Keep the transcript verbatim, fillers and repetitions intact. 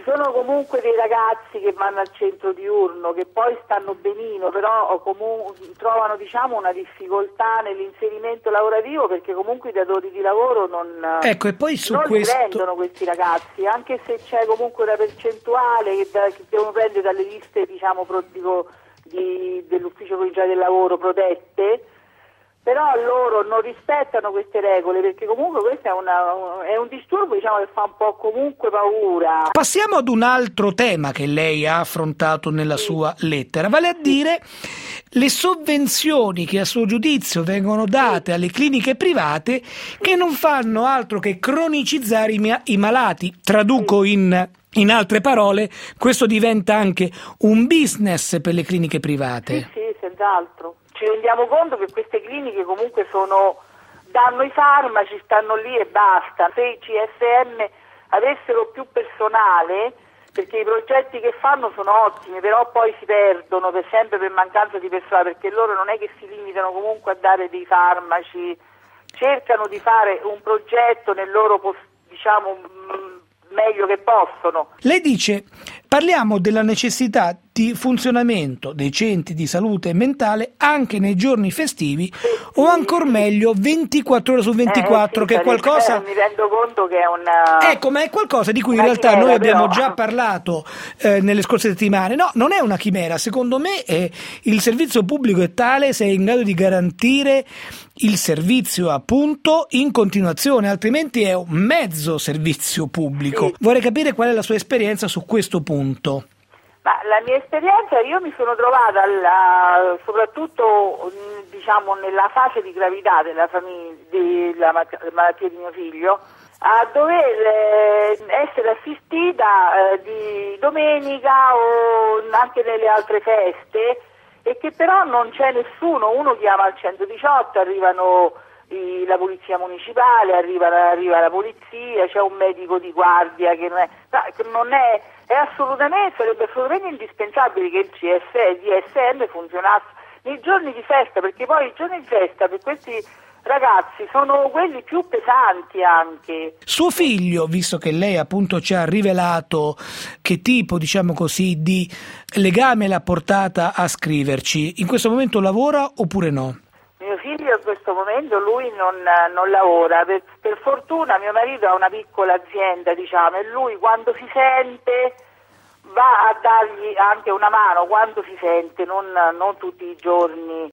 sono comunque dei ragazzi che vanno al centro diurno, che poi stanno benino, però comunque trovano diciamo una difficoltà nell'inserimento lavorativo, perché comunque i datori di lavoro non, ecco, e poi su non questo... li prendono questi ragazzi, anche se c'è comunque una percentuale che, da, che devono prendere dalle liste diciamo pro, dico, di, dell'ufficio provinciale del lavoro protette. Però loro non rispettano queste regole, perché comunque questo è, una, è un disturbo diciamo che fa un po' comunque paura. Passiamo ad un altro tema che lei ha affrontato nella sì. sua lettera, vale a dire le sovvenzioni che a suo giudizio vengono date sì. alle cliniche private che non fanno altro che cronicizzare i, mia, i malati. Traduco sì. in, in altre parole, questo diventa anche un business per le cliniche private. Sì, sì, senz'altro. Ci rendiamo conto che queste cliniche comunque sono, danno i farmaci, stanno lì e basta. Se i C S M avessero più personale, perché i progetti che fanno sono ottimi, però poi si perdono per sempre per mancanza di personale, perché loro non è che si limitano comunque a dare dei farmaci, cercano di fare un progetto nel loro, diciamo, meglio che possono. Lei dice, parliamo della necessità di funzionamento dei centri di salute mentale anche nei giorni festivi sì, o ancor meglio ventiquattro ore su ventiquattro, eh, sì, che è qualcosa... Eh, mi rendo conto che è una... Ecco, ma è qualcosa di cui in realtà chimera, noi abbiamo però... già parlato eh, nelle scorse settimane. No, non è una chimera, secondo me è, il servizio pubblico è tale se è in grado di garantire il servizio appunto in continuazione, altrimenti è un mezzo servizio pubblico. Sì. Vorrei capire qual è la sua esperienza su questo punto. Ma la mia esperienza, io mi sono trovata alla, soprattutto diciamo nella fase di gravità della, famiglia, della malattia di mio figlio, a dover essere assistita eh, di domenica o anche nelle altre feste, e che però non c'è nessuno, uno chiama al centodiciotto, arrivano i, la polizia municipale, arriva, arriva la polizia, c'è un medico di guardia che non è, che non è, è assolutamente, sarebbe assolutamente indispensabile che il C S, il D S M funzionasse nei giorni di festa, perché poi i giorni di festa per questi ragazzi sono quelli più pesanti anche. Suo figlio, visto che lei appunto ci ha rivelato che tipo, diciamo così, di legame l'ha portata a scriverci, in questo momento lavora oppure no? Mio figlio in questo momento lui non, non lavora, per, per fortuna mio marito ha una piccola azienda diciamo, e lui quando si sente va a dargli anche una mano, quando si sente, non, non tutti i giorni.